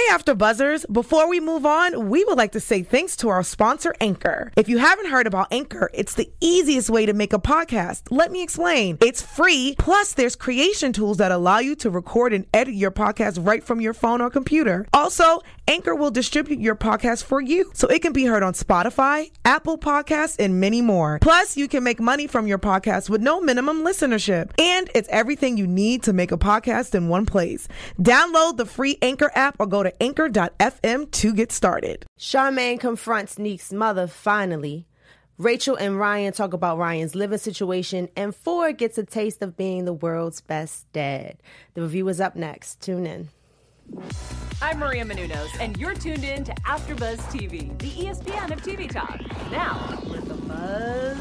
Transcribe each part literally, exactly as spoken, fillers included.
Hey, After Buzzers. Before we move on, we would like to say thanks to our sponsor, Anchor. If you haven't heard about Anchor, it's the easiest way to make a podcast. Let me explain. It's free, plus there's creation tools that allow you to record and edit your podcast right from your phone or computer. Also, Anchor will distribute your podcast for you, so it can be heard on Spotify, Apple Podcasts, and many more. Plus, you can make money from your podcast with no minimum listenership. And it's everything you need to make a podcast in one place. Download the free Anchor app or go to anchor dot f m to get started. Charmaine confronts Neek's mother finally. Rachel and Ryan talk about Ryan's living situation, and Ford gets a taste of being the world's best dad. The review is up next. Tune in. I'm Maria Menounos, and you're tuned in to AfterBuzz T V, the E S P N of T V talk. Now, let the buzz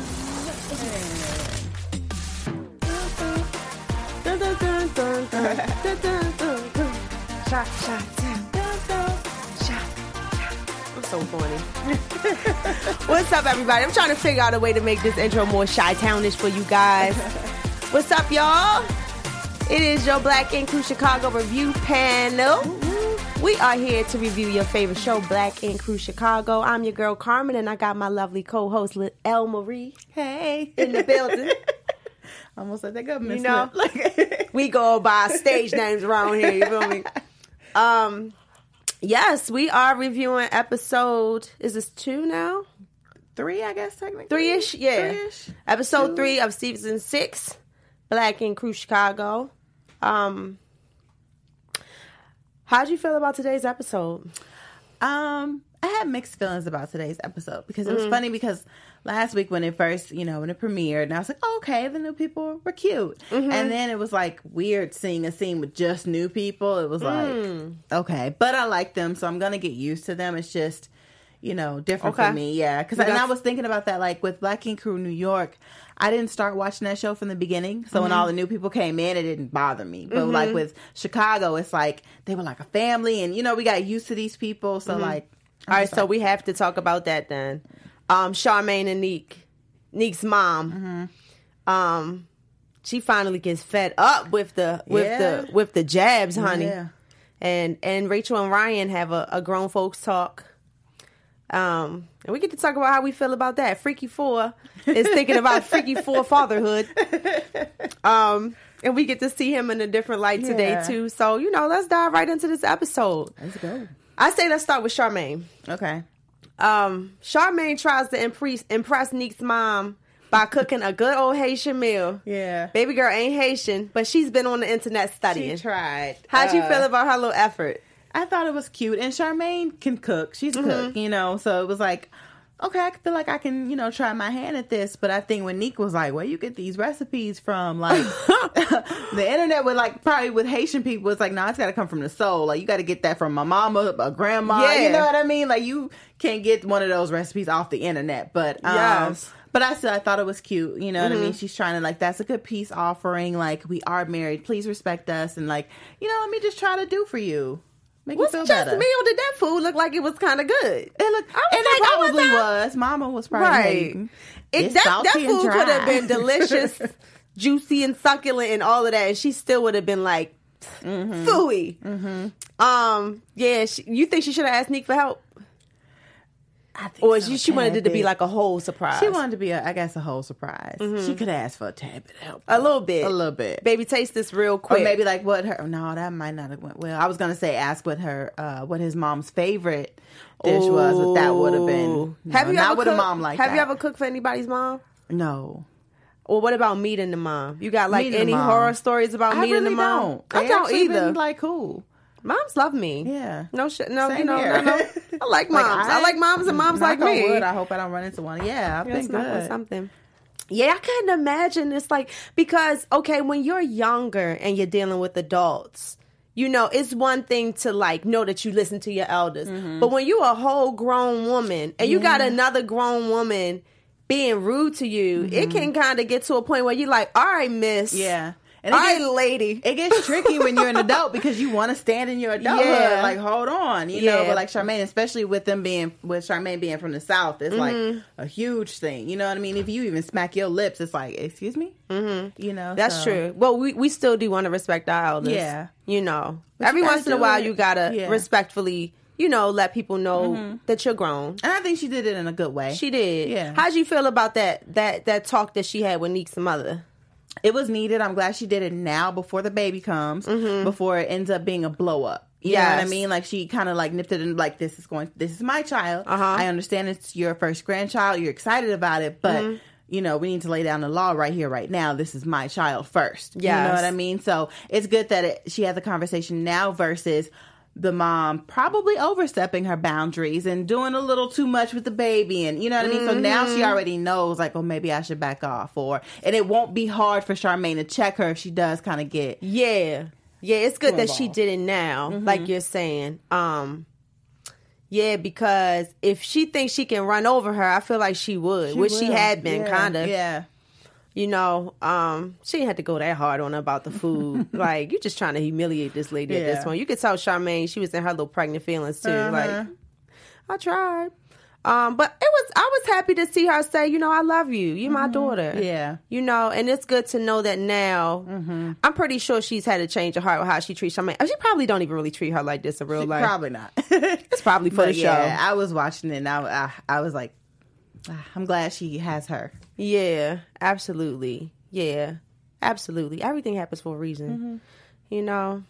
Shot, shot, shot. I'm so funny. What's up, everybody? I'm trying to figure out a way to make this intro more Chi-Townish for you guys. What's up, y'all? It is your Black Ink Crew Chicago review panel. We are here to review your favorite show, Black Ink Crew Chicago. I'm your girl, Carmen, and I got my lovely co-host, Elle Marie. Hey. In the building. Almost like that government. You know, we go by stage names around here, you feel me? Um, yes, we are reviewing episode, is this two now? Three, I guess, technically. Three-ish, yeah. Three-ish. Episode Two. three of season six, Black Ink Crew Chicago. Um, how'd you feel about today's episode? Um, I had mixed feelings about today's episode because it was mm-hmm. funny because last week when it first, you know, when it premiered, and I was like, oh, okay, the new people were cute. Mm-hmm. And then it was like weird seeing a scene with just new people. It was mm. like, okay, but I like them, so I'm going to get used to them. It's just, you know, different okay. for me. Yeah. Because I, I was thinking about that, like with Black Ink Crew New York, I didn't start watching that show from the beginning. So mm-hmm. when all the new people came in, it didn't bother me. But mm-hmm. like with Chicago, it's like they were like a family and, you know, we got used to these people. So mm-hmm. like. All right, so we have to talk about that then. Um, Charmaine and Neek, Neek's mom, mm-hmm. um, she finally gets fed up with the with yeah. the with the jabs, honey. Yeah. And and Rachel and Ryan have a, a grown folks talk. Um, and we get to talk about how we feel about that. Freaky Four is thinking about Freaky Four fatherhood. Um, and we get to see him in a different light today yeah. too. So you know, let's dive right into this episode. Let's go. I say let's start with Charmaine. Okay. Um, Charmaine tries to impress, impress Neek's mom by cooking a good old Haitian meal. Yeah. Baby girl ain't Haitian, but she's been on the internet studying. She tried. How'd uh, you feel about her little effort? I thought it was cute. And Charmaine can cook. She's a mm-hmm. cook, you know. So it was like, okay, I feel like I can, you know, try my hand at this. But I think when Neek was like, where you get these recipes from? Like, the internet with, like, probably with Haitian people, it's like, no, nah, it's got to come from the soul. Like, you got to get that from my mama, a grandma. Yeah. You know what I mean? Like, you can't get one of those recipes off the internet. But, um, yes. But I still, I thought it was cute. You know mm-hmm. what I mean? She's trying to, like, that's a good peace offering. Like, we are married. Please respect us. And, like, you know, let me just try to do for you. Make What's you feel just better. meal? Did that food look like it was kind of good? It looked, I was and like, it oh, probably that? was. Mama was probably Right. hating. It, It's that that salty and food dry. could have been delicious, juicy and succulent and all of that, and she still would have been like, mm-hmm. phooey. Mm-hmm. Um, yeah, she, you think she should have asked Neek for help? I think Or so, she, she wanted it to be bit. like a whole surprise? She wanted to be, a, I guess, a whole surprise. Mm-hmm. She could ask for a tad bit of help. A little bit. A little bit. Baby, taste this real quick. Or maybe like what her, no, that might not have went well. I was going to say ask what her, uh, what his mom's favorite dish Ooh. was, but that would have been, no, have you not ever with cooked, a mom like Have that. you ever cooked for anybody's mom? No. Or what about meeting the mom? You got like Meeting the any mom. horror stories about I meeting really the mom? don't. I They don't actually either. Been, like, cool. Moms love me. Yeah. No shit. No, Same you know, here. no, no. I like moms. Like, I, like moms and moms like knock on me. wood, I hope I don't run into one. Yeah, I've Yes, been knock on good. something. Yeah, I couldn't imagine. It's like, because, okay, when you're younger and you're dealing with adults, you know, it's one thing to like know that you listen to your elders. Mm-hmm. But when you're a whole grown woman and you yeah. got another grown woman being rude to you, mm-hmm. it can kind of get to a point where you're like, all right, miss. Yeah. And it All right, gets, lady. It gets tricky when you're an adult because you want to stand in your adulthood. Yeah. Like, hold on, you Yeah. know. But like Charmaine, especially with them being with Charmaine being from the South, it's Mm-hmm. like a huge thing. You know what I mean? If you even smack your lips, it's like, excuse me. Mm-hmm. You know, That's so. true. Well, we, we still do want to respect our elders. Yeah. You know, But every you gotta once in a do while, it. you gotta Yeah. respectfully, you know, let people know that you're grown. And I think she did it in a good way. She did. Yeah. How'd you feel about that that that talk that she had with Neek's mother? It was needed. I'm glad she did it now before the baby comes, before it ends up being a blow up. You know what I Yes. mean? Like she kind of like nipped it and like, this is going, this is my child. Uh-huh. I understand it's your first grandchild. You're excited about it, but you know, we need to lay down the law right here, right now. This is my child first. You Yes. know what I mean? So it's good that it, she has a conversation now versus the mom probably overstepping her boundaries and doing a little too much with the baby. And you know what I mean? So now she already knows like, oh, maybe I should back off, or, and it won't be hard for Charmaine to check her if she does kind of get. Yeah. Yeah, it's good that she involved. did it now, like you're saying. Um Yeah, because if she thinks she can run over her, I feel like she would, which she will. had been Yeah. kind of. Yeah. You know, um, she didn't have to go that hard on her about the food. Like, you're just trying to humiliate this lady at this Yeah. point. You could tell Charmaine, she was in her little pregnant feelings too. Uh-huh. Like, I tried. Um, but it was, I was happy to see her say, you know, I love you. You're my daughter. Yeah. You know, and it's good to know that now. I'm pretty sure she's had a change of heart with how she treats Charmaine. She probably don't even really treat her like this in real life. Probably not. It's probably for But the show. yeah, I was watching it and I, I, I was like, ah, I'm glad she has her. Yeah, absolutely. Yeah, absolutely. Everything happens for a reason, you know.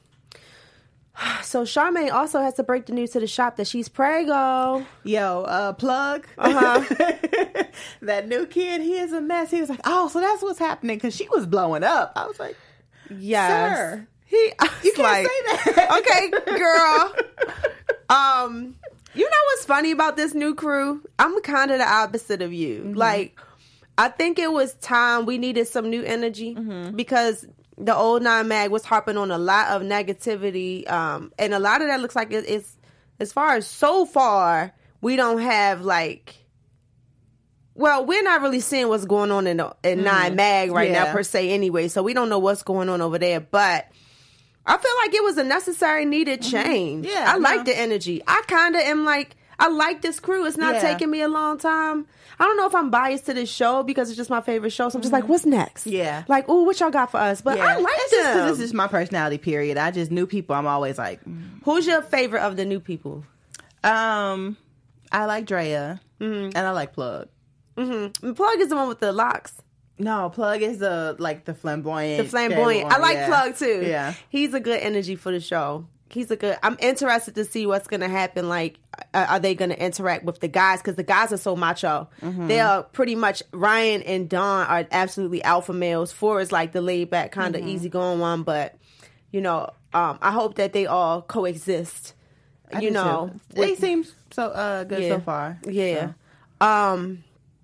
So Charmaine also has to break the news to the shop that she's prego. Yo, uh, plug. Uh-huh. That new kid, he is a mess. He was like, oh, so that's what's happening, because she was blowing up. I was like, Yes. Sir, He, you can't like, say that. okay, girl. Um, you know what's funny about this new crew? I'm kind of the opposite of you. Mm-hmm. Like, I think it was time we needed some new energy Mm-hmm. because the old Nine Mag was harping on a lot of negativity, um, and a lot of that looks like it, it's as far as so far we don't have like. Well, we're not really seeing what's going on in the, in Nine Mag right now Yeah. per se anyway, so we don't know what's going on over there. But I feel like it was a necessary, needed change. Yeah, I like no. the energy. I kind of am like, I like this crew. It's not Yeah. taking me a long time. I don't know if I'm biased to this show because it's just my favorite show, so I'm just like, what's next? Yeah. Like, ooh, what y'all got for us? But I like it's just 'cause them. this is my personality, period. I just knew people. I'm always like, mm. Who's your favorite of the new people? um, I like Drea, and I like Plug. Mm-hmm. Plug is the one with the locks. No, Plug is the like the flamboyant. The flamboyant. I like yeah. Plug too. Yeah. He's a good energy for the show. He's a good. I'm interested to see what's going to happen. Like, uh, are they going to interact with the guys? Because the guys are so macho. Mm-hmm. They are pretty much. Ryan and Dawn are absolutely alpha males. Four is like the laid back, kind of Mm-hmm. easygoing one. But you know, um, I hope that they all coexist. I you do know, too. they with- seem so uh, good Yeah. so far. Yeah. So. Um.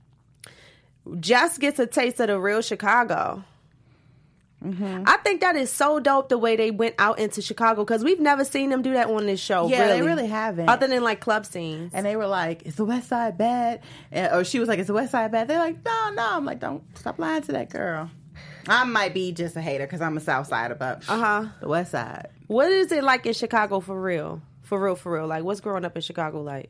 Jess gets a taste of the real Chicago. Mm-hmm. I think that is so dope the way they went out into Chicago because we've never seen them do that on this show. Yeah, really. they really haven't. Other than like club scenes. And they were like, "Is the West Side bad?" And, or she was like, "Is the West Side bad?" They're like, "No, no." I'm like, "Don't stop lying to that girl." I might be just a hater because I'm a South Sider, but Uh-huh. the West Side. What is it like in Chicago for real? For real, for real. Like, what's growing up in Chicago like?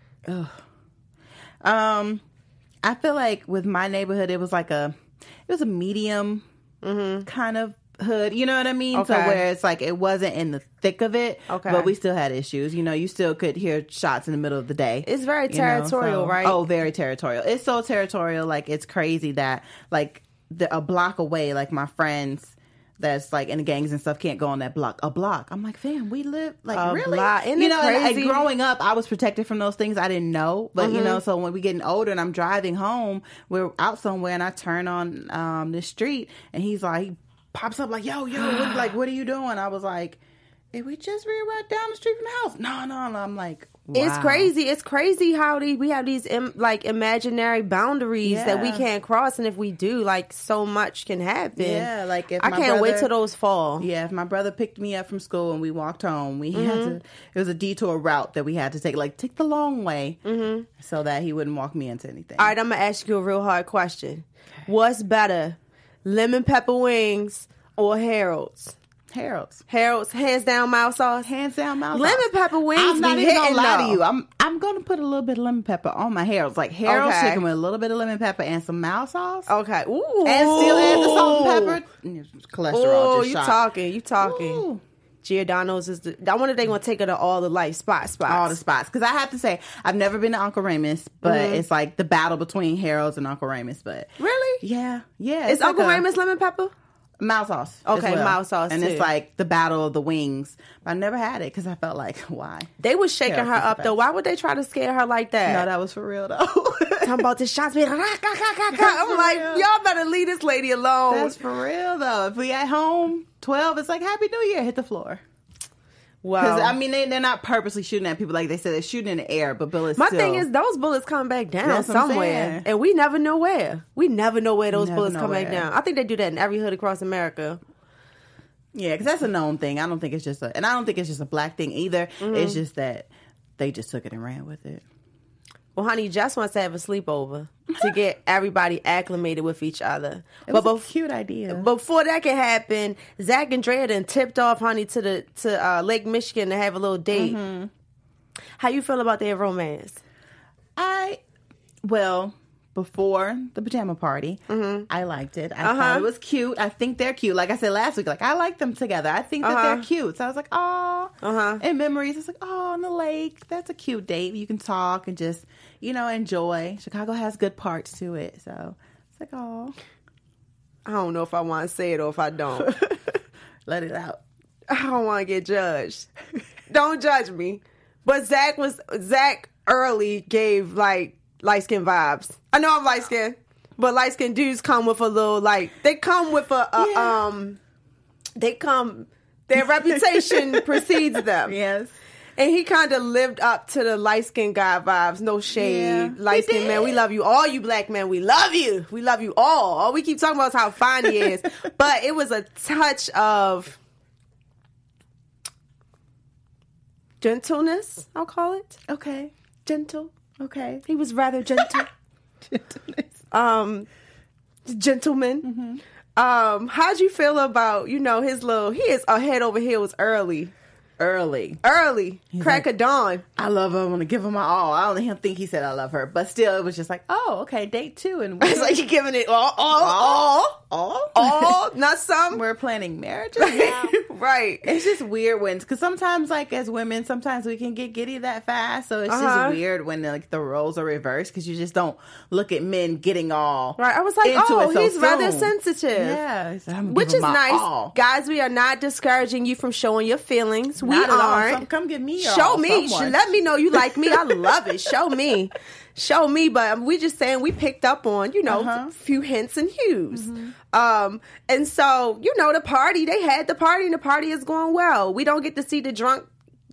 Um, I feel like with my neighborhood, it was like a, it was a medium kind of hood. You know what I mean? So Okay. where it's like it wasn't in the thick of it, Okay. but we still had issues. You know, you still could hear shots in the middle of the day. It's very you know, territorial, so- right? Oh, very territorial. It's so territorial. Like it's crazy that like the, a block away, like my friends. That's like in the gangs and stuff can't go on that block. A block. I'm like, fam, we live like A really. block. Isn't you it know, and, crazy? like, growing up, I was protected from those things I didn't know. But you know, so when we getting older and I'm driving home, we're out somewhere and I turn on um the street and he's like, he pops up like, yo, yo, what, like, what are you doing? I was like, did we just re-ride down the street from the house? No, no, no. I'm like, wow. It's crazy. It's crazy how the, we have these Im, like imaginary boundaries that we Yeah. can't cross, and if we do, like so much can happen. Yeah, like if I my can't wait brother- till those fall. Yeah, if my brother picked me up from school and we walked home, we had Mm-hmm. to. It was a detour route that we had to take, like take the long way, mm-hmm. so that he wouldn't walk me into anything. All right, I'm gonna ask you a real hard question. What's better, lemon pepper wings or Harold's? Harold's. Harold's, hands down, mild sauce. Hands down, mild Lemon sauce. pepper wings. I'm not be even gonna hitting, lie though. to you. I'm I'm gonna put a little bit of lemon pepper on my Harold's, like Harold's Okay. chicken with a little bit of lemon pepper and some mild sauce. Okay. Ooh. And still add the salt and pepper. Cholesterol. Oh, just you shot. talking? You talking? Ooh. Giordano's is the. I wonder if they're gonna take her to all the like spot spots. All the spots. Because I have to say, I've never been to Uncle Ramus, but Mm-hmm. it's like the battle between Harold's and Uncle Ramus. But Really? yeah, yeah. Is like Uncle a- Ramus lemon pepper? Mild sauce. as Okay, well. mild sauce, And too. it's like the battle of the wings. But I never had it because I felt like, why? They was shaking Harold's her is the up though. best. Why would they try to scare her like that? No, that was for real though. Talking about the shots being. I'm like, real. y'all better leave this lady alone. That's for real though. If we at home, twelve, it's like Happy New Year, hit the floor. Because wow. I mean, they, they're not purposely shooting at people like they said. They're shooting in the air, but bullets. My still, thing is, those bullets come back down That's what I'm somewhere, saying. and we never know where. We never know where those Never bullets know come back where. down. I think they do that in every hood across America. yeah, because that's a known thing. I don't think it's just a, and I don't think it's just a black thing either. Mm-hmm. It's just that they just took it and ran with it. Well, honey, Jess wants to have a sleepover to get everybody acclimated with each other. It but was a bef- cute idea. before that can happen, Zach and Drea done tipped off, honey, to the to uh, Lake Michigan to have a little date. Mm-hmm. How you feel about their romance? I, well, before the pajama party, I liked it. I Uh-huh. thought it was cute. I think they're cute. Like I said last week, like I like them together. I think that Uh-huh. they're cute. So I was like, oh, Uh-huh. in memories, it's like, oh, on the lake. That's a cute date. You can talk and just, you know, enjoy. Chicago has good parts to it. So it's like, oh, I don't know if I want to say it or if I don't. let it out. I don't want to get judged. Don't judge me. But Zach was Zach early gave like light skin vibes. I know I'm light skin, but light skin dudes come with a little like they come with a, a Yeah. um they come their reputation precedes them. Yes. And he kind of lived up to the light skinned guy vibes. No shade. Yeah, light he skinned man, did. we love you. All you black men, we love you. We love you all. All we keep talking about is how fine he is. But it was a touch of gentleness, I'll call it. Okay. Gentle. Okay. He was rather gentle. um, gentleman. Um, how'd you feel about, you know, his little, he is a head over heels early. Early. Early. Crack like- of dawn. I love her. I want to give her my all. I don't even think he said I love her, but still, it was just like, oh, okay, date two, and It's like you giving it all, all, all, all, all, not some. We're planning marriages now. Right. It's just weird when, because sometimes, like as women, sometimes we can get giddy that fast. So it's Uh-huh. just weird when like the roles are reversed because you just don't look at men getting all Right. I was like, into oh, it so he's rather soon. sensitive. Yeah, he's like, I'm gonna Which give is him my nice. all. Guys, we are not discouraging you from showing your feelings. We Not at all. aren't. Come, come give me your Show all me. somewhat. Let me know you like me. I love it. Show me. Show me. But we just saying we picked up on, you know, Uh-huh. a few hints and hues. Um, and so, you know, the party, they had the party and the party is going well. We don't get to see the drunk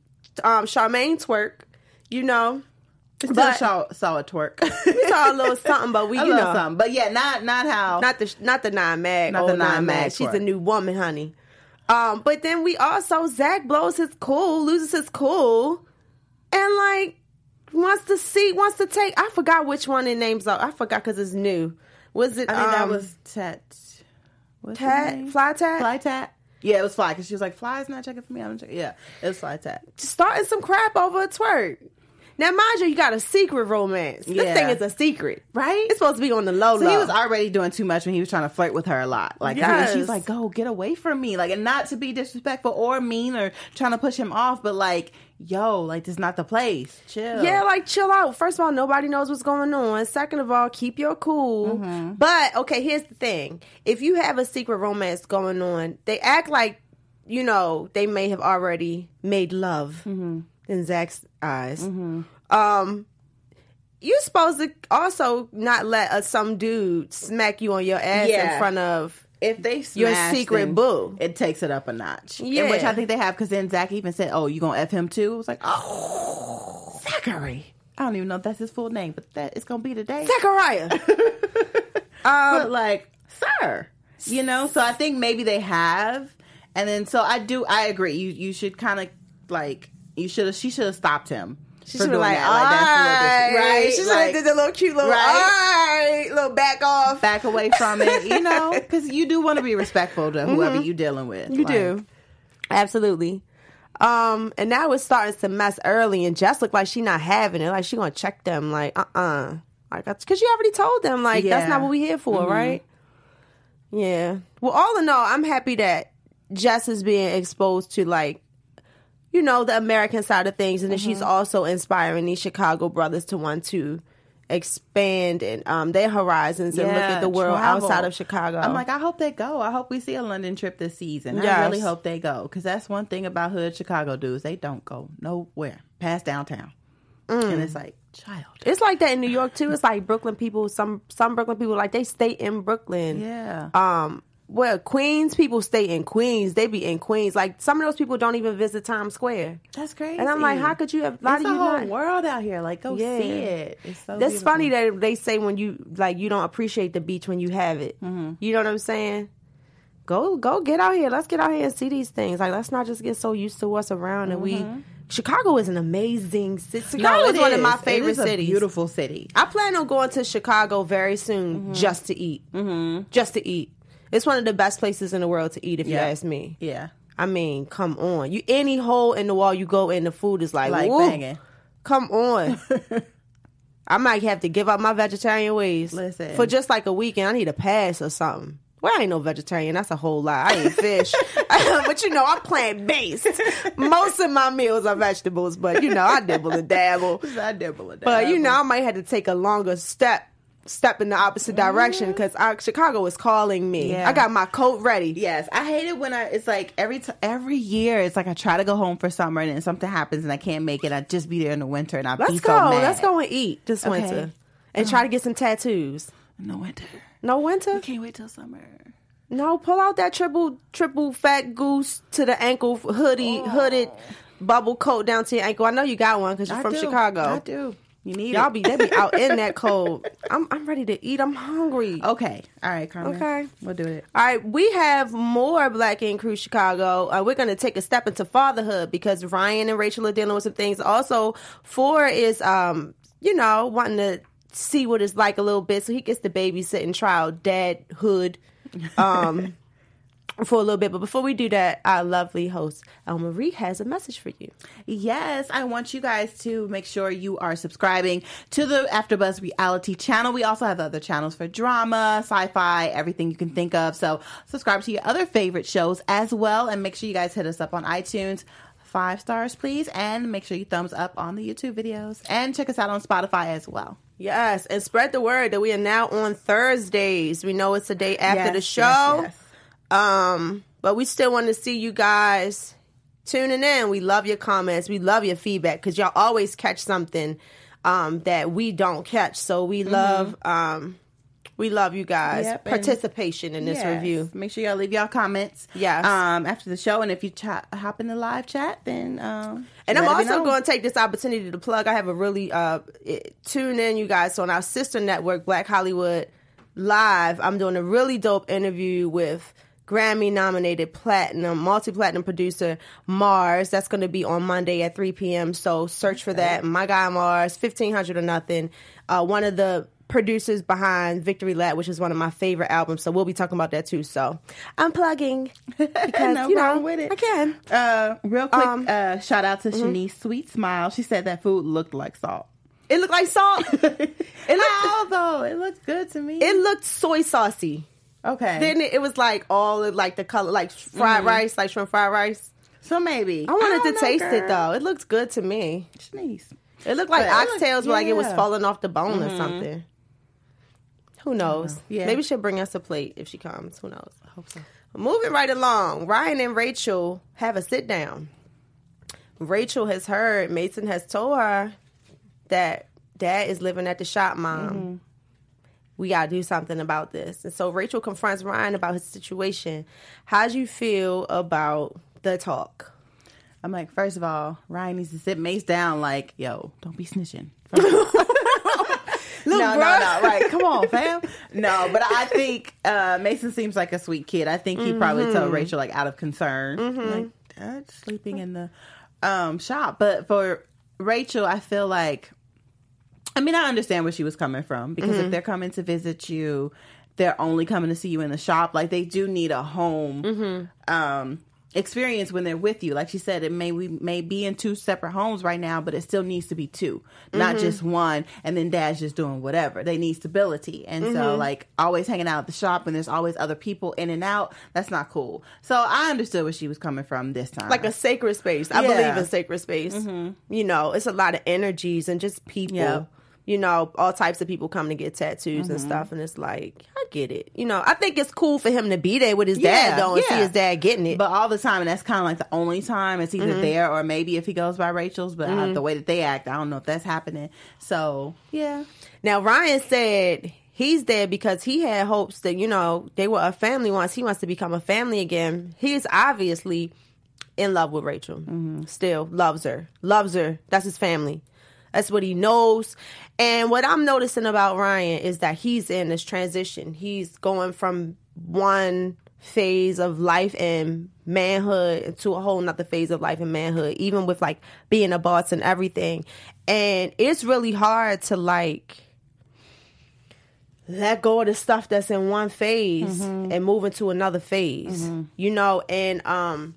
um, Charmaine twerk, you know. Still But- saw, saw a twerk. We saw a little something, but we, a you little know. something, but yeah, not not how. Not the not the nine mag, Not old the nine nine mag. mag She's twerk. a new woman, honey. Um, but then we also Zach blows his cool, loses his cool, and like wants to see, wants to take. I forgot which one it names up. I forgot because it's new. Was it? I think that um, was Tat. What's his Tat, name? Fly Tat. Fly Tat. Yeah, it was Fly because she was like, "Fly's not checking for me." I'm checking. Yeah, it was Fly Tat. Starting some crap over a twerk. Now, mind you, you got a secret romance. This Yeah. thing is a secret, Right? It's supposed to be on the low So low. he was already doing too much when he was trying to flirt with her a lot. Like, Yes. she's like, "Go get away from me!" Like, and not to be disrespectful or mean or trying to push him off, but like, yo, like, this is not the place. Chill. Yeah, like chill out. First of all, nobody knows what's going on. Second of all, keep your cool. Mm-hmm. But okay, here's the thing: if you have a secret romance going on, they act like you know they may have already made love Mm-hmm. in Zach's eyes. Um, you're supposed to also not let uh, some dude smack you on your ass Yeah. in front of. If they Your smash, secret then boo. it takes it up a notch. Yeah. In which I think they have, because then Zach even said, "Oh, you gonna f him too?" It was like, "Oh, Zachary." I don't even know if that's his full name, but that it's gonna be today. Zachariah. But like, sir, you know. So I think maybe they have, and then so I do. I agree. You you should kind of like you should have. She should have stopped him. She should be like, all like, right. right? She should have Like, did the little cute little, right? all right, little back off. Back away from it, you know, because you do want to be respectful to whoever mm-hmm. you're dealing with. You like, do. Absolutely. Um, and now it's starting to mess early, and Jess look like she not having it. Like, she gonna check them, like, uh-uh. Like, because you already told them, like, yeah. that's not what we here for, mm-hmm. right? Yeah. Well, all in all, I'm happy that Jess is being exposed to, like, you know, the American side of things, and then mm-hmm. she's also inspiring these Chicago brothers to want to expand and um, their horizons yeah, and look at the world travel. outside of Chicago. I'm like, I hope they go. I hope we see a London trip this season. Yes. I really hope they go, because that's one thing about hood Chicago dudes. They don't go nowhere past downtown. Mm. And it's like, child. It's like that in New York, too. It's like Brooklyn people, some some Brooklyn people, like, they stay in Brooklyn. Yeah. Um. Well, Queens people stay in Queens. They be in Queens. Like, some of those people don't even visit Times Square. That's crazy. And I'm like, how could you have? It's do the you whole not? world out here. Like, go yeah. see it. It's so That's beautiful. funny that they say when you, like, you don't appreciate the beach when you have it. Mm-hmm. You know what I'm saying? Go, go get out here. Let's get out here and see these things. Like, let's not just get so used to what's around. And mm-hmm. we, Chicago is an amazing city. Chicago no, is one is. of my favorite it is a cities. Beautiful city. I plan on going to Chicago very soon mm-hmm. just to eat. Mm-hmm. Just to eat. It's one of the best places in the world to eat, if yeah. you ask me. Yeah. I mean, come on. You any hole in the wall you go in, the food is like, like woo, banging. Come on. I might have to give up my vegetarian ways. Listen. For just like a weekend, I need a pass or something. Well, I ain't no vegetarian. That's a whole lie. I eat fish. But, you know, I'm plant-based. Most of my meals are vegetables, but, you know, I dibble and dabble. I dibble and dabble. But, you know, I might have to take a longer step. Step in the opposite direction, because Chicago is calling me. Yeah. I got my coat ready. Yes, I hate it when I. It's like every t- every year, it's like I try to go home for summer, and then something happens, and I can't make it. I just be there in the winter, and I let's be go. so mad. Let's go and eat this okay. winter, and try to get some tattoos. No winter. No winter. I can't wait till summer. No, pull out that triple triple fat goose to the ankle hoodie, oh. hooded bubble coat down to your ankle. I know you got one because you're I from do. Chicago. I do. You need Y'all it. be they be out in that cold. I'm I'm ready to eat. I'm hungry. Okay. All right, Carmen. Okay. We'll do it. All right. We have more Black Ink Crew Chicago. Uh, we're going to take a step into fatherhood because Ryan and Rachel are dealing with some things. Also, Four is, um, you know, wanting to see what it's like a little bit. So he gets the babysitting trial, dadhood. Um, for a little bit. But before we do that, our lovely host, El Marie, has a message for you. Yes, I want you guys to make sure you are subscribing to the AfterBuzz reality channel. We also have other channels for drama, sci-fi, everything you can think of. So subscribe to your other favorite shows as well. And make sure you guys hit us up on iTunes. Five stars, please. And make sure you thumbs up on the YouTube videos. And check us out on Spotify as well. Yes, and spread the word that we are now on Thursdays. We know it's the day after yes, the show. Yes, yes. Um, but we still want to see you guys tuning in. We love your comments. We love your feedback because y'all always catch something um, that we don't catch. So we mm-hmm. love um, we love you guys' yep, participation in this yes. review. Make sure y'all leave y'all comments. Yes. Um, after the show, and if you ch- hop in the live chat, then um, and I'm also going to take this opportunity to plug. I have a really uh, it, tune in, you guys. So on our sister network, Black Hollywood Live, I'm doing a really dope interview with Grammy-nominated platinum, multi-platinum producer Mars. That's going to be on Monday at three p.m. So search for that. My guy Mars, fifteen hundred or nothing. Uh, one of the producers behind Victory Lap, which is one of my favorite albums. So we'll be talking about that too. So I'm plugging because no you know with it. I can. Uh, real quick, um, uh, shout out to mm-hmm. Shanice Sweet Smile. She said that food looked like salt. It looked like salt. it looked, How though? It looked good to me. It looked soy saucy. Okay. Then it, it was like all of like the color, like fried mm. rice, like shrimp fried rice. So maybe. I wanted I to know, taste girl. it though. It looked good to me. Shanice. It looked like But oxtails, looked, but like it was yeah. falling off the bone mm-hmm. or something. Who knows? Yeah. Maybe she'll bring us a plate if she comes. Who knows? I hope so. Moving right along, Ryan and Rachel have a sit down. Rachel has heard, Mason has told her that dad is living at the shop, Mom. Mm-hmm. We got to do something about this. And so Rachel confronts Ryan about his situation. How do you feel about the talk? I'm like, first of all, Ryan needs to sit Mace down like, yo, don't be snitching. Look, no, bro. no, no, right. Come on, fam. No, but I think uh, Mason seems like a sweet kid. I think he mm-hmm. probably told Rachel, like, out of concern. Mm-hmm. Like, Dad's sleeping in the um, shop. But for Rachel, I feel like, I mean, I understand where she was coming from, because Mm-hmm. if they're coming to visit you, they're only coming to see you in the shop. Like, they do need a home Mm-hmm. um, experience when they're with you. Like she said, it may we may be in two separate homes right now, but it still needs to be two, not Mm-hmm. just one. And then dad's just doing whatever. They need stability, and Mm-hmm. so like always hanging out at the shop and there's always other people in and out. That's not cool. So I understood where she was coming from this time. Like a sacred space. I Yeah. believe in sacred space. You know, it's a lot of energies and just people. Yeah. You know, all types of people come to get tattoos Mm-hmm. and stuff, and it's like, I get it. You know, I think it's cool for him to be there with his Yeah, dad, though, and yeah. see his dad getting it. But all the time, and that's kind of like the only time it's either Mm-hmm. there or maybe if he goes by Rachel's. But uh, the way that they act, I don't know if that's happening. So yeah, Now, Ryan said he's there because he had hopes that, you know, they were a family once. He wants to become a family again. He is obviously in love with Rachel. Mm-hmm. Still loves her. Loves her. That's his family. That's what he knows. And what I'm noticing about Ryan is that he's in this transition. He's going from one phase of life and manhood to a whole nother phase of life and manhood, even with like being a boss and everything. And it's really hard to like let go of the stuff that's in one phase and move into another phase, you know, and um,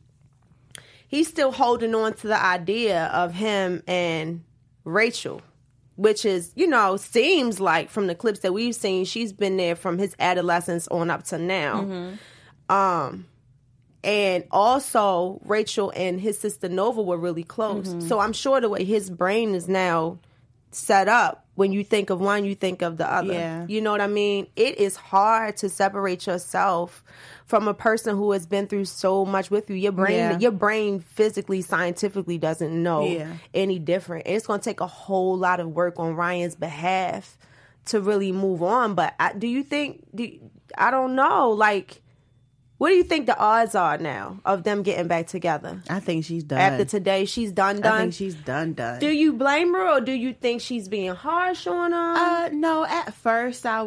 he's still holding on to the idea of him and Rachel, which is, you know, seems like from the clips that we've seen, she's been there from his adolescence on up to now. Um, and also Rachel and his sister Nova were really close. So I'm sure the way his brain is now set up, when you think of one, you think of the other. Yeah. You know what I mean? It is hard to separate yourself from a person who has been through so much with you. Your brain, Yeah. your brain physically, scientifically doesn't know Yeah. any different. It's going to take a whole lot of work on Ryan's behalf to really move on. But I, do you think, do, I don't know, like, what do you think the odds are now of them getting back together? I think she's done. After today, she's done done? I think she's done done. Do you blame her, or do you think she's being harsh on her? Uh, no, at first I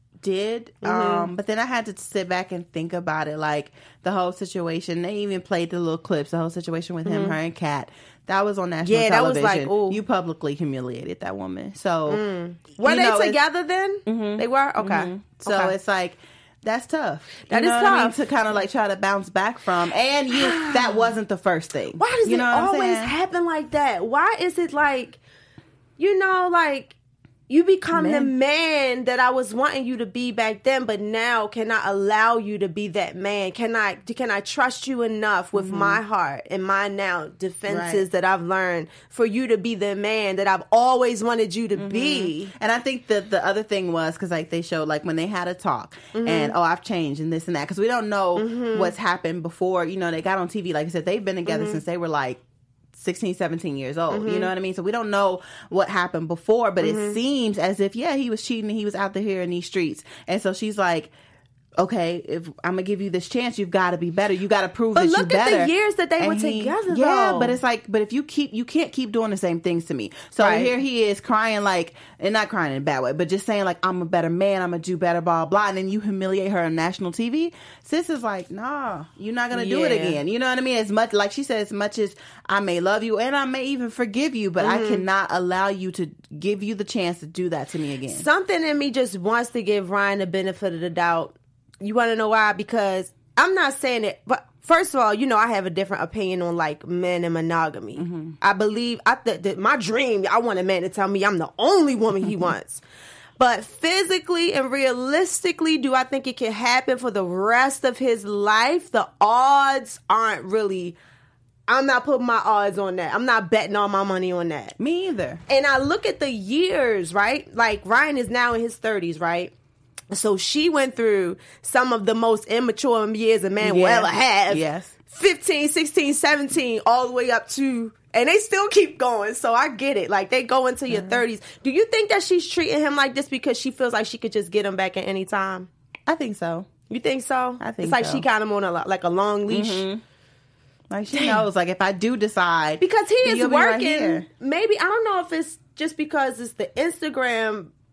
did, Mm-hmm. um, but then I had to sit back and think about it, like the whole situation. They even played the little clips, the whole situation with him, her and Kat. That was on national Mm-hmm. Yeah, that was television. like, ooh. You publicly humiliated that woman. So Were you they know, it's- together then? They were? Okay. So Okay. it's like, that's tough. That you is know what I mean? tough. To kind of like try to bounce back from. And you, that wasn't the first thing. Why does you it know what I'm always saying? happen like that? Why is it like, you know, like you become the Men. man that I was wanting you to be back then, but now can I allow you to be that man? Can I can I trust you enough with my heart and my now defenses Mm-hmm. Right. that I've learned for you to be the man that I've always wanted you to be? And I think that the other thing was, because like they showed like when they had a talk and oh, I've changed and this and that, because we don't know what's happened before, you know, they got on T V. Like I said, they've been together since they were like sixteen, seventeen years old. You know what I mean? So we don't know what happened before, but it seems as if, yeah, he was cheating and he was out there here in these streets. And so she's like, okay, if I'm gonna give you this chance, you've got to be better. You got to prove But that you're look at the better. years that they And were he- together, Yeah, though. but it's like, but if you keep, you can't keep doing the same things to me. So Right. here he is crying like, and not crying in a bad way, but just saying like, I'm a better man, I'm gonna do better, blah blah. And then you humiliate her on national T V. Sis is like, nah, you're not gonna do it Yeah. again. You know what I mean? As much, like she said, as much as I may love you and I may even forgive you, but Mm-hmm. I cannot allow you to give you the chance to do that to me again. Something in me just wants to give Ryan the benefit of the doubt. You want to know why? Because I'm not saying it, but first of all, you know, I have a different opinion on like men and monogamy. Mm-hmm. I believe, I th- that my dream, I want a man to tell me I'm the only woman he wants. But physically and realistically, do I think it can happen for the rest of his life? The odds aren't really, I'm not putting my odds on that. I'm not betting all my money on that. Me either. And I look at the years, right? Like Ryan is now in his thirties, right? So she went through some of the most immature years a man will Yeah. ever have. Yes. fifteen, sixteen, seventeen, all the way up to, and they still keep going. So I get it. Like they go into your thirties. Do you think that she's treating him like this because she feels like she could just get him back at any time? I think so. You think so? I think it's like so. she got him on a like a long leash. Like she knows, like if I do decide, Because he then is you'll be right working. here. Maybe I don't know if it's just because it's the Instagram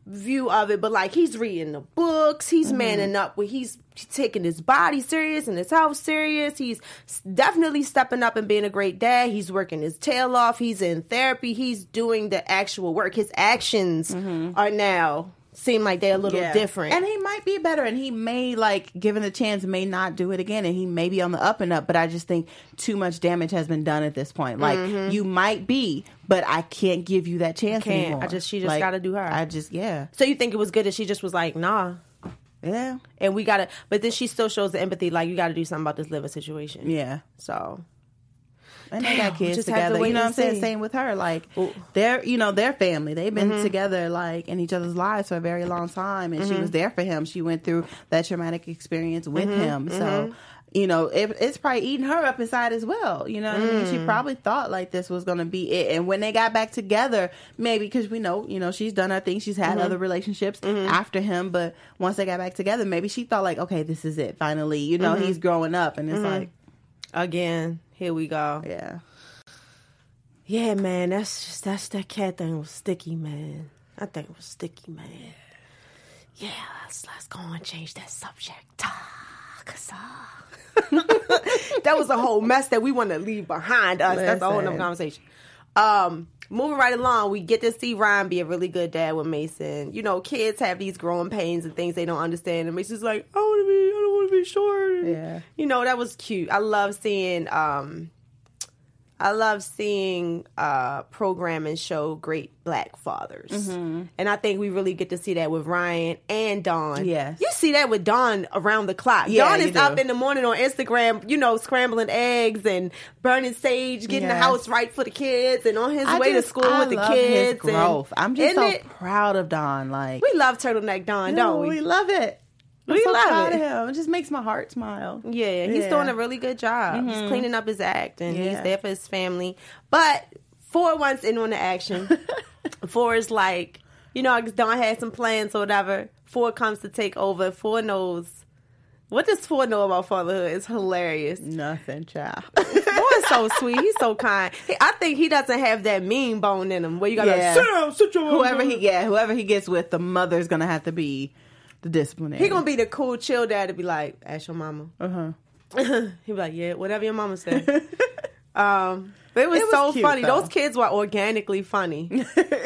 view of it, but like he's reading the books, he's mm-hmm. manning up where he's taking his body serious and his health serious. He's definitely stepping up and being a great dad. He's working his tail off. He's in therapy. He's doing the actual work. His actions mm-hmm. are now seem like they're a little yeah. different. And he might be better, and he may, like, given the chance, may not do it again, and he may be on the up and up, but I just think too much damage has been done at this point. Like, mm-hmm. you might be, but I can't give you that chance can't. anymore. I just, she just like, gotta do her. I just, yeah. So you think it was good that she just was like, nah. Yeah. And we gotta, but then she still shows the empathy, like, you gotta do something about this liver situation. Yeah. So... And they got kids together. You know what I'm saying? Same with her. Like, Ooh. they're, you know, their family. They've been mm-hmm. together, like, in each other's lives for a very long time. And mm-hmm. she was there for him. She went through that traumatic experience with mm-hmm. him. So, mm-hmm. you know, it, it's probably eating her up inside as well. You know what mm. I mean? She probably thought, like, this was going to be it. And when they got back together, maybe, because we know, you know, she's done her thing. She's had mm-hmm. other relationships mm-hmm. after him. But once they got back together, maybe she thought, like, okay, this is it. Finally, you know, mm-hmm. he's growing up. And it's mm-hmm. like... Again, here we go. Yeah. Yeah, man, that's just, that's, that cat thing was sticky, man. I think it was sticky, man. Yeah, let's, let's go and change that subject. That was a whole mess that we want to leave behind us. Listen. That's a whole nother conversation. Um, moving right along, we get to see Ryan be a really good dad with Mason. You know, kids have these growing pains and things they don't understand. And Mason's like, I want to be, I don't want to be short. Yeah. You know, that was cute. I love seeing... Um, I love seeing uh, programming show great black fathers. Mm-hmm. And I think we really get to see that with Ryan and Dawn. Yes. You see that with Dawn around the clock. Yeah, Dawn is do. up in the morning on Instagram, you know, scrambling eggs and burning sage, getting yes. the house right for the kids, and on his I way just, to school I with the love kids. His growth. And, I'm just so it? proud of Dawn. Like, we love Turtleneck Dawn, no, don't we? We love it. I'm we so love proud it. of him. It just makes my heart smile. Yeah, he's yeah. doing a really good job. Mm-hmm. He's cleaning up his act, and yeah. he's there for his family. But Four wants in on the action. Four is like, you know, Dawn had some plans or whatever. Four comes to take over. Four knows. What does Four know about fatherhood? It's hilarious. Nothing, child. Four is so sweet. He's so kind. He, I think he doesn't have that mean bone in him where you gotta yeah. sit down, sit your whoever he yeah, whoever he gets with, the mother's gonna have to be the disciplinary. He gonna be the cool, chill dad to be like, ask your mama. Uh huh. He be like, yeah, whatever your mama said. um, but it was, it was so cute, funny. though. Those kids were organically funny.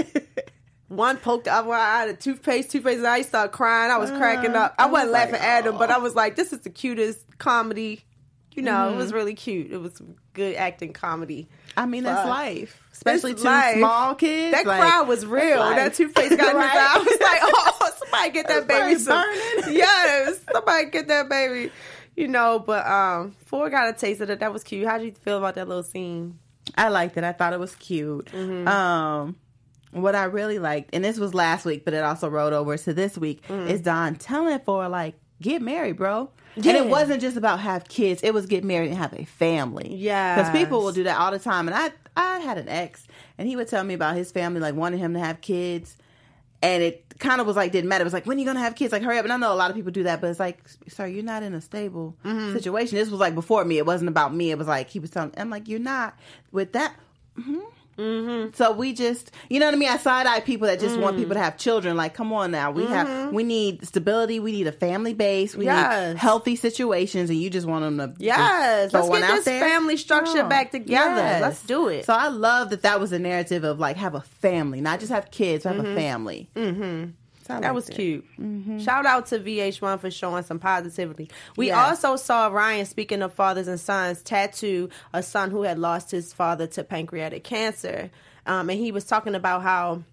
One poked the other eye, the toothpaste, toothpaste, and I started crying. I was uh, cracking up. I, I wasn't was laughing like, at him, but I was like, this is the cutest comedy. You know, mm-hmm. it was really cute. It was good acting comedy. I mean, that's life. Especially it's two life. small kids. That like, crowd was real. That toothpaste got in his eye. I was like, oh, somebody get that baby some. Yes, somebody get that baby. You know, but um, Four got a taste of it. That was cute. How did you feel about that little scene? I liked it. I thought it was cute. Mm-hmm. Um, what I really liked, and this was last week, but it also rolled over to this week, mm. is Dawn telling Four, like, get married, bro. Yeah. And it wasn't just about have kids. It was get married and have a family. Yeah. Because people will do that all the time. And I, I had an ex, and he would tell me about his family, like, wanting him to have kids. And it kind of was like, didn't matter. It was like, when are you going to have kids? Like, hurry up. And I know a lot of people do that, but it's like, sir, you're not in a stable mm-hmm. situation. This was like before me. It wasn't about me. It was like, he was telling, I'm like, you're not with that. Mm-hmm. Mm-hmm. So we just, you know what I mean? I side eye people that just mm. want people to have children. Like, come on now, we mm-hmm. have, we need stability. We need a family base. We yes. need healthy situations, and you just want them to yes. Let's get this there. family structure oh. back together. Yes. Let's do it. So I love that that was a narrative of like have a family, not just have kids, have mm-hmm. a family. Mm-hmm. So that was it. cute. Mm-hmm. Shout out to V H one for showing some positivity. We yes. also saw Ryan, speaking of fathers and sons, tattoo a son who had lost his father to pancreatic cancer. Um, and he was talking about how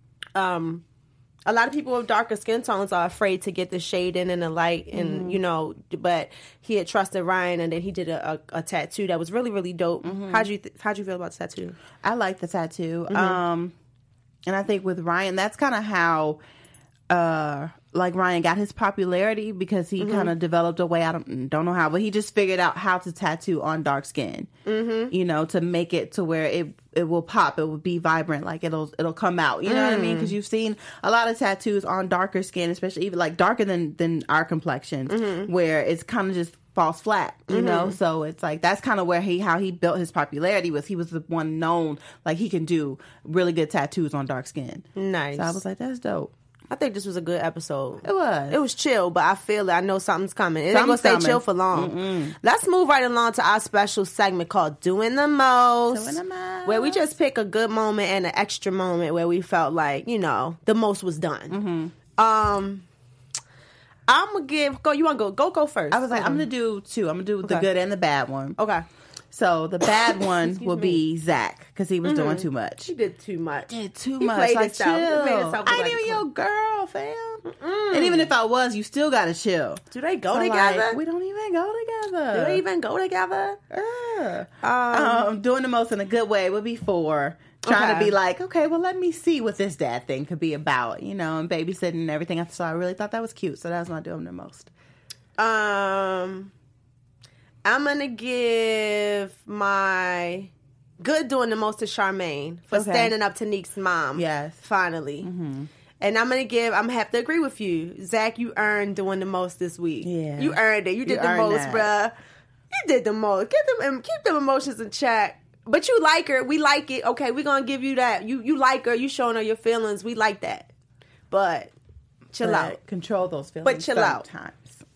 um, a lot of people with darker skin tones are afraid to get the shade in and the light. And, mm-hmm. you know, but he had trusted Ryan, and then he did a, a, a tattoo that was really, really dope. Mm-hmm. How'd you th- how'd you feel about the tattoo? I like the tattoo. Mm-hmm. Um, and I think with Ryan, that's kind of how... Uh, like Ryan got his popularity because he mm-hmm. kind of developed a way. I don't don't know how, but he just figured out how to tattoo on dark skin. Mm-hmm. You know, to make it to where it it will pop, it will be vibrant, like it'll it'll come out. You know mm. what I mean? Because you've seen a lot of tattoos on darker skin, especially even like darker than than our complexions, mm-hmm. where it's kind of just falls flat. You mm-hmm. know, so it's like that's kind of where he how he built his popularity was he was the one known like he can do really good tattoos on dark skin. Nice. So I was like, that's dope. I think this was a good episode. It was. It was chill, but I feel it. I know something's coming. It Something's ain't gonna coming. stay chill for long. Mm-mm. Let's move right along to our special segment called Doing the Most. Doing the Most. Where we just pick a good moment and an extra moment where we felt like, you know, the most was done. Mm-hmm. Um, I'm gonna give, go, you wanna go? Go, go first. I was like, I'm going to do two. I'm going to do the Okay. good and the bad one. Okay. So the bad one will be Zach because he was Mm-hmm. doing too much. She did too much. Did too He much. played Like, himself. He chill. made himself look I ain't like even a your clown. girl, fam. And even if I was, you still got to chill. Do they go So, together? like, we don't even go together. Do they even go together? Uh, Um, um, doing the most in a good way would be four. Trying Okay. to be like, okay, well, let me see what this dad thing could be about, you know, and babysitting and everything. So I really thought that was cute. So that was my doing the most. Um, I'm gonna give my good doing the most to Charmaine for Okay. standing up to Neek's mom. Yes. finally. Mm-hmm. And I'm gonna give. I'm gonna have to agree with you, Zach. You earned doing the most this week. Yeah. you earned it. You did the earned most, that. bruh. You did the most. Get them. Keep them emotions in check. But you like her. We like it. Okay, we're gonna give you that. You you like her. You showing her your feelings. We like that. But chill But out. Control those feelings. But chill out. sometimes.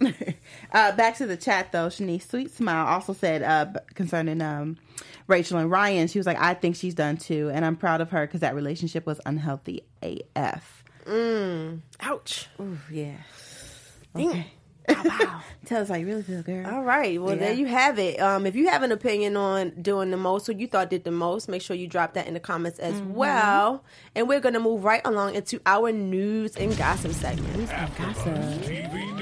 uh, back to the chat though. Shanice Sweet Smile also said uh, b- concerning um, Rachel and Ryan. She was like, I think she's done too, and I'm proud of her because that relationship was unhealthy A F. Mm. Ouch. Ooh, yeah. Okay. Wow. Tell us how you really feel, girl. All right. Well, Yeah. there you have it. Um, if you have an opinion on doing the most, who you thought did the most, make sure you drop that in the comments as Mm-hmm. well. And we're going to move right along into our news and gossip segment. T V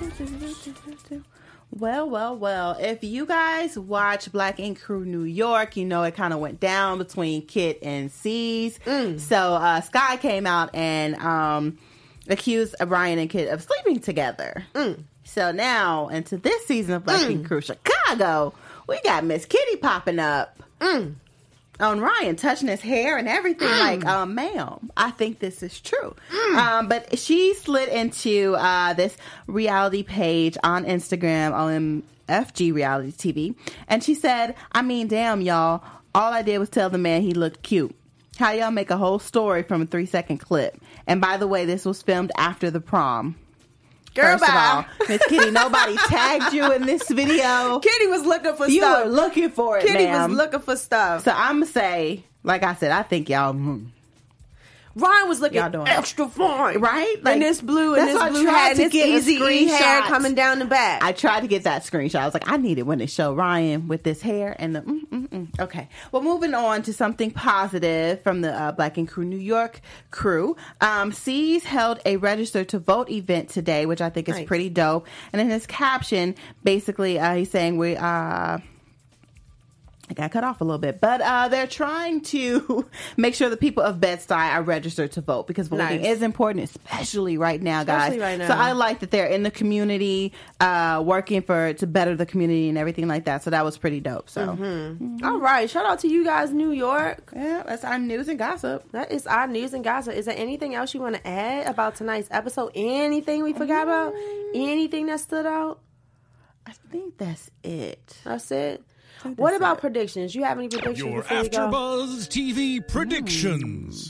News. Well, well, well. If you guys watch Black Ink Crew New York, you know it kind of went down between Kit and C's. Mm. So uh, Sky came out and um, accused Brian and Kit of sleeping together. Mm. So now, into this season of Black Ink Crew Chicago, we got Miss Kitty popping up Mm. on Ryan, touching his hair and everything. Like, um, ma'am, I think this is true. Um, but she slid into uh, this reality page on Instagram, O M F G Reality T V, and she said, I mean, damn, y'all, all I did was tell the man he looked cute. How y'all make a whole story from a three second clip? And by the way, this was filmed after the prom. Girl, First of all, bye. Miss Kitty, nobody tagged you in this video. Kitty was looking for You stuff. were looking for it, Kitty ma'am. was looking for stuff. So I'm gonna say, like I said, I think y'all, mm, Ryan was looking Y'all doing extra fine. right? and this blue and that's this why I blue tried hat and to this get a easy E hair screenshot. coming down the back. I tried to get that screenshot. I was like, I need it when they show Ryan with this hair and the. Mm, mm, mm. Okay, well, moving on to something positive from the uh, Black Ink Crew New York crew. Um, C's held a register to vote event today, which I think is Nice. pretty dope. And in his caption, basically, uh, he's saying we. Uh, I got cut off a little bit, but uh, they're trying to make sure the people of Bed-Stuy are registered to vote because voting Nice. is important, especially right now, guys. Especially right now. So I like that they're in the community, uh, working for to better the community and everything like that. So that was pretty dope. So Mm-hmm. All right. Shout out to you guys, New York. yeah, that's our news and gossip. That is our news and gossip. Is there anything else you want to add about tonight's episode? Anything we forgot about? Anything that stood out? I think that's it. That's it. think What that's about it. predictions? You have any predictions Your before we go? AfterBuzz T V predictions.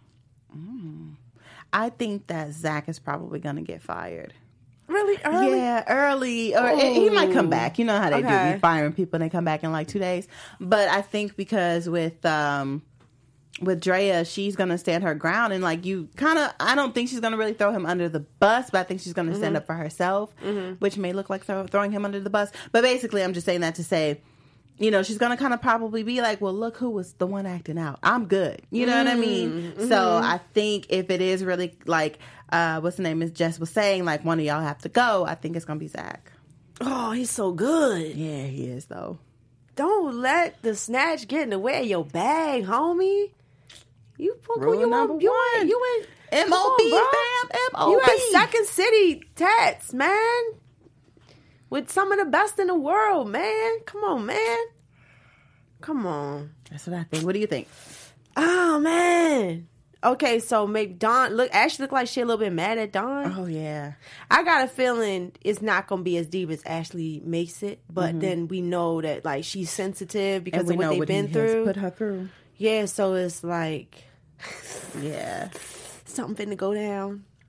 I think that Zach is probably going to get fired. Really early? Yeah, early. Or he might come Ooh. back. You know how they do. Okay. Be firing people and they come back in like two days. But I think because with um with Drea, she's gonna stand her ground and like you kind of. I don't think she's gonna really throw him under the bus, but I think she's gonna Mm-hmm. stand up for herself, which may look like throw, throwing him under the bus. But basically, I'm just saying that to say. You know, she's going to kind of probably be like, well, look who was the one acting out. I'm good. You know what I mean? Mm-hmm. So I think if it is really like, uh, what's the name is Jess was saying, like one of y'all have to go, I think it's going to be Zach. Oh, he's so good. Yeah, he is though. Don't let the snatch get in the way of your bag, homie. You put Rule you number on, you one. in, you in M O B, come on, bruh. fam. M O You B. at Second City Tats, man. With some of the best in the world, man. Come on, man. Come on. That's what I think. What do you think? Oh, man. Okay, so make Dawn look Ashley look like she a little bit mad at Dawn. Oh, yeah. I got a feeling it's not gonna be as deep as Ashley makes it, but then we know that like she's sensitive because And we of what know they've what been he has through. put her through. Yeah, so it's like Yeah. something to go down.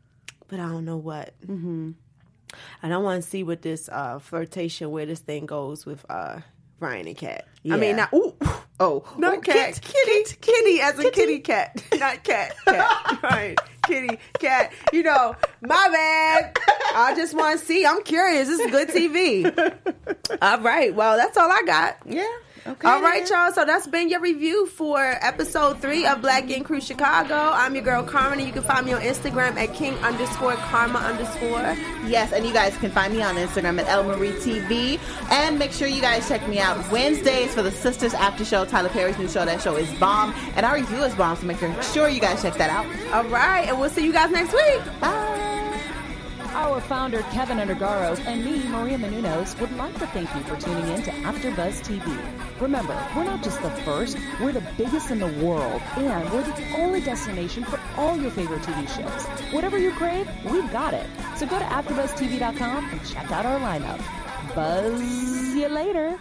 but I don't know what. Mm-hmm. And I want to see what this uh, flirtation, where this thing goes with uh, Ryan and Kat. Yeah. I mean, not, ooh, oh, not ooh, Kat, kitty, kitty, kitty, as a kitty cat, not cat, cat, right? Kitty, cat. You know, my bad. I just want to see. I'm curious. This is good T V. All right. Well, that's all I got. Yeah. Okay. All right, y'all. So that's been your review for episode three of Black Gang Crew Chicago. I'm your girl Carmen, and you can find me on Instagram at king underscore karma underscore. Yes, and you guys can find me on Instagram at El Marie T V. And make sure you guys check me out Wednesdays for the Sisters After Show, Tyler Perry's new show. That show is bomb, and our review is bomb. So make sure you guys check that out. All right, and we'll see you guys next week. Bye. Our founder, Kevin Undergaro, and me, Maria Menounos, would like to thank you for tuning in to AfterBuzz T V. Remember, we're not just the first, we're the biggest in the world, and we're the only destination for all your favorite T V shows. Whatever you crave, we've got it. So go to after buzz t v dot com and check out our lineup. Buzz you later.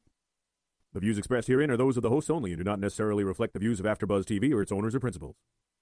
The views expressed herein are those of the hosts only and do not necessarily reflect the views of AfterBuzz T V or its owners or principals.